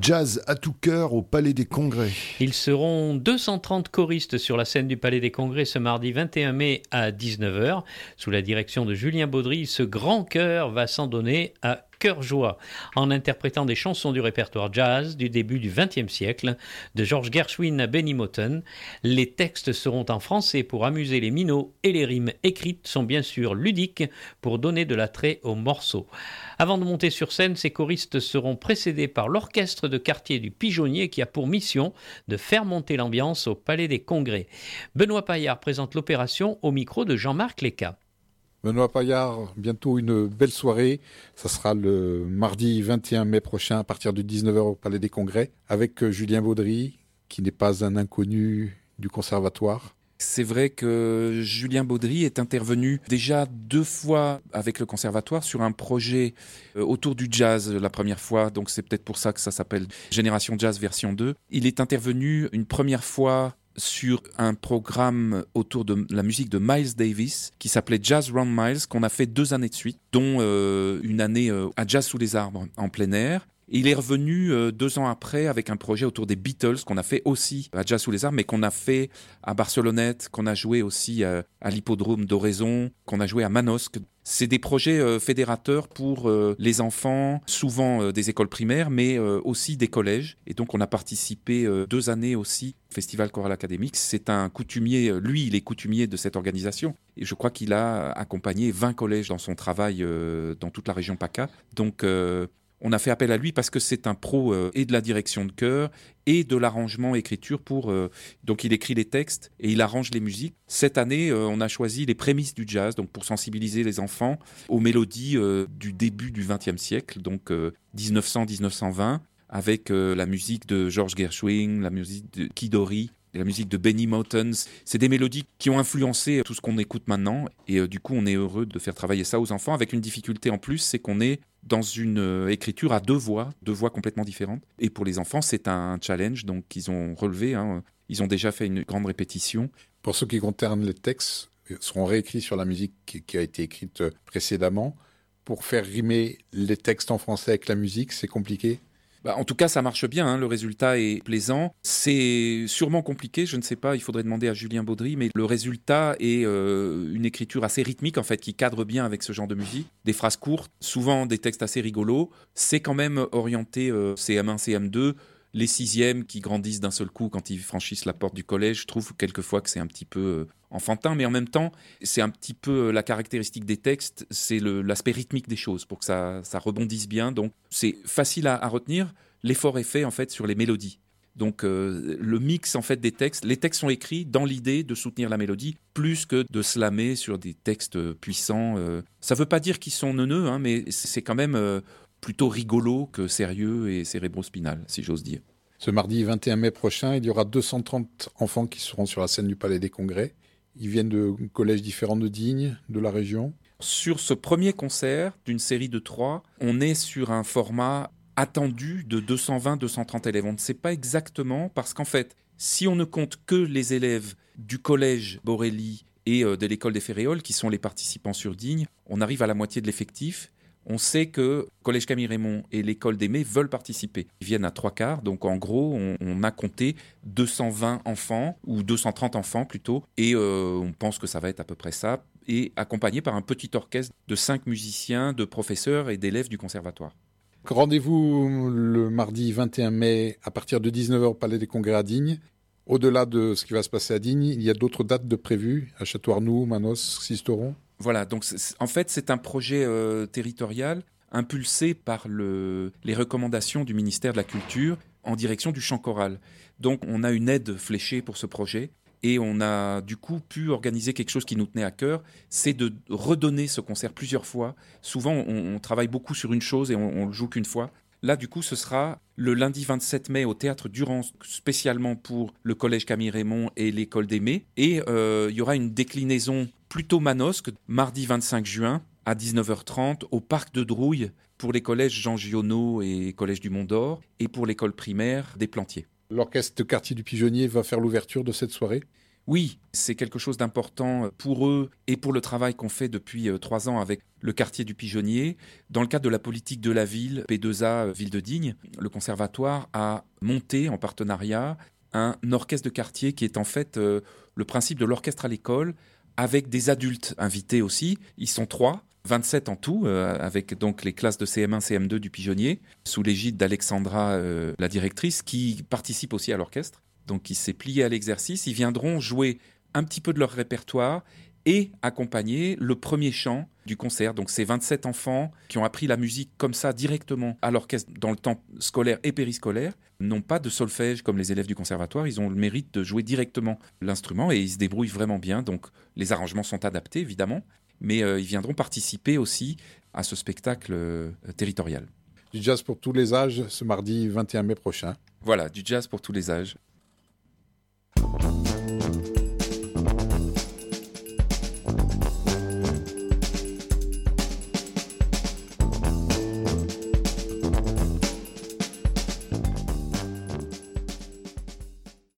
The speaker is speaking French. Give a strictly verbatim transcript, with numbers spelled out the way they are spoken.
Jazz à tout cœur au Palais des Congrès. Ils seront deux cent trente choristes sur la scène du Palais des Congrès ce mardi vingt et un mai à dix-neuf heures. Sous la direction de Julien Baudry, ce grand chœur va s'en donner à cœur joie, en interprétant des chansons du répertoire jazz du début du vingtième siècle, de George Gershwin à Benny Moten. Les textes seront en français pour amuser les minots et les rimes écrites sont bien sûr ludiques pour donner de l'attrait aux morceaux. Avant de monter sur scène, ces choristes seront précédés par l'orchestre de quartier du Pigeonnier qui a pour mission de faire monter l'ambiance au Palais des Congrès. Benoît Paillard présente l'opération au micro de Jean-Marc Léca. Benoît Paillard, bientôt une belle soirée. Ça sera le mardi vingt et un mai prochain à partir de dix-neuf heures au Palais des Congrès avec Julien Baudry, qui n'est pas un inconnu du conservatoire. C'est vrai que Julien Baudry est intervenu déjà deux fois avec le conservatoire sur un projet autour du jazz la première fois, donc c'est peut-être pour ça que ça s'appelle Génération Jazz version deux. Il est intervenu une première fois sur un programme autour de la musique de Miles Davis qui s'appelait Jazz Round Miles, qu'on a fait deux années de suite, dont euh, une année euh, à Jazz sous les arbres en plein air. Et il est revenu euh, deux ans après avec un projet autour des Beatles qu'on a fait aussi à Jazz sous les arbres, mais qu'on a fait à Barcelonnette, qu'on a joué aussi euh, à l'hippodrome d'Oraison, qu'on a joué à Manosque. C'est des projets euh, fédérateurs pour euh, les enfants, souvent euh, des écoles primaires, mais euh, aussi des collèges. Et donc on a participé euh, deux années aussi au Festival Choral Académique. C'est un coutumier, lui il est coutumier de cette organisation. Et je crois qu'il a accompagné vingt collèges dans son travail euh, dans toute la région PACA. Donc euh, on a fait appel à lui parce que c'est un pro euh, et de la direction de chœur et de l'arrangement écriture pour euh, donc il écrit les textes et il arrange les musiques. Cette année, euh, on a choisi les prémices du jazz, donc pour sensibiliser les enfants aux mélodies euh, du début du vingtième siècle, donc euh, dix-neuf cents à dix-neuf cent vingt, avec euh, la musique de George Gershwin, la musique de Kidori, la musique de Benny Moten. C'est des mélodies qui ont influencé tout ce qu'on écoute maintenant et euh, du coup, on est heureux de faire travailler ça aux enfants avec une difficulté en plus, c'est qu'on est dans une euh, écriture à deux voix, deux voix complètement différentes. Et pour les enfants, c'est un challenge donc qu'ils ont relevé. Hein. Ils ont déjà fait une grande répétition. Pour ce qui concerne les textes, ils seront réécrits sur la musique qui, qui a été écrite précédemment. Pour faire rimer les textes en français avec la musique, c'est compliqué ? Bah, en tout cas, ça marche bien, hein, le résultat est plaisant. C'est sûrement compliqué, je ne sais pas, il faudrait demander à Julien Baudry, mais le résultat est euh, une écriture assez rythmique, en fait, qui cadre bien avec ce genre de musique. Des phrases courtes, souvent des textes assez rigolos. C'est quand même orienté euh, C M un, C M deux. Les sixièmes qui grandissent d'un seul coup quand ils franchissent la porte du collège, je trouve quelquefois que c'est un petit peu euh, enfantin, mais en même temps, c'est un petit peu euh, la caractéristique des textes, c'est le, l'aspect rythmique des choses pour que ça, ça rebondisse bien. Donc, c'est facile à, à retenir. L'effort est fait en fait sur les mélodies. Donc, euh, le mix en fait des textes, les textes sont écrits dans l'idée de soutenir la mélodie plus que de slammer sur des textes puissants. Euh. Ça ne veut pas dire qu'ils sont neuneux, hein, mais c'est quand même euh, plutôt rigolo que sérieux et cérébro-spinal, si j'ose dire. Ce mardi vingt et un mai prochain, il y aura deux cent trente enfants qui seront sur la scène du Palais des Congrès. Ils viennent de collèges différents de Digne, de la région. Sur ce premier concert d'une série de trois, on est sur un format attendu de deux cent vingt à deux cent trente élèves. On ne sait pas exactement parce qu'en fait, si on ne compte que les élèves du collège Borelli et de l'école des Ferréoles, qui sont les participants sur Digne, on arrive à la moitié de l'effectif. On sait que Collège Camille Raymond et l'école d'Aimé veulent participer. Ils viennent à trois quarts, donc en gros, on, on a compté deux cent vingt enfants, ou deux cent trente enfants plutôt, et euh, on pense que ça va être à peu près ça, et accompagné par un petit orchestre de cinq musiciens, de professeurs et d'élèves du conservatoire. Rendez-vous le mardi vingt et un mai à partir de dix-neuf heures au Palais des Congrès à Digne. Au-delà de ce qui va se passer à Digne, il y a d'autres dates de prévues à Château-Arnoux, Manosque, Sisteron. Voilà, donc c'est, en fait, c'est un projet euh, territorial impulsé par le, les recommandations du ministère de la Culture en direction du chant choral. Donc, on a une aide fléchée pour ce projet et on a du coup pu organiser quelque chose qui nous tenait à cœur, c'est de redonner ce concert plusieurs fois. Souvent, on, on travaille beaucoup sur une chose et on, on le joue qu'une fois. Là, du coup, ce sera le lundi vingt-sept mai au Théâtre Durand, spécialement pour le Collège Camille Raymond et l'École d'Aimé. Et euh, il y aura une déclinaison plutôt manosque, mardi vingt-cinq juin à dix-neuf heures trente au Parc de Drouille pour les collèges Jean Giono et Collège du Mont d'Or et pour l'école primaire des Plantiers. L'orchestre de quartier du Pigeonnier va faire l'ouverture de cette soirée ? Oui, c'est quelque chose d'important pour eux et pour le travail qu'on fait depuis trois ans avec le quartier du Pigeonnier. Dans le cadre de la politique de la ville, P deux A, Ville de Digne, le conservatoire a monté en partenariat un orchestre de quartier qui est en fait euh, le principe de l'orchestre à l'école, avec des adultes invités aussi. Ils sont trois, vingt-sept en tout, euh, avec donc les classes de C M un, C M deux du Pigeonnier, sous l'égide d'Alexandra, euh, la directrice, qui participe aussi à l'orchestre. Donc, il s'est plié à l'exercice. Ils viendront jouer un petit peu de leur répertoire et accompagner le premier chant du concert. Donc, c'est vingt-sept enfants qui ont appris la musique comme ça directement à l'orchestre dans le temps scolaire et périscolaire. N'ont pas de solfège comme les élèves du conservatoire. Ils ont le mérite de jouer directement l'instrument et ils se débrouillent vraiment bien. Donc, les arrangements sont adaptés, évidemment. Mais euh, ils viendront participer aussi à ce spectacle euh, territorial. Du jazz pour tous les âges, ce mardi vingt et un mai prochain. Voilà, du jazz pour tous les âges.